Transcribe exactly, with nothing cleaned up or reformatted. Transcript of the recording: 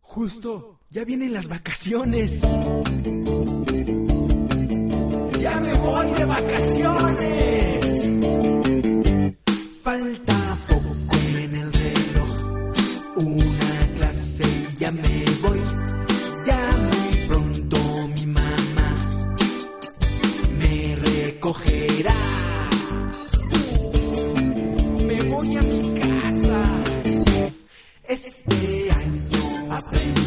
Justo, ya vienen las vacaciones. ¡Ya me voy de vacaciones! Falta poco en el reloj, una clase y ya me voy. Ya muy pronto mi mamá me recogerá. Me voy a mi casa. Este año aprendí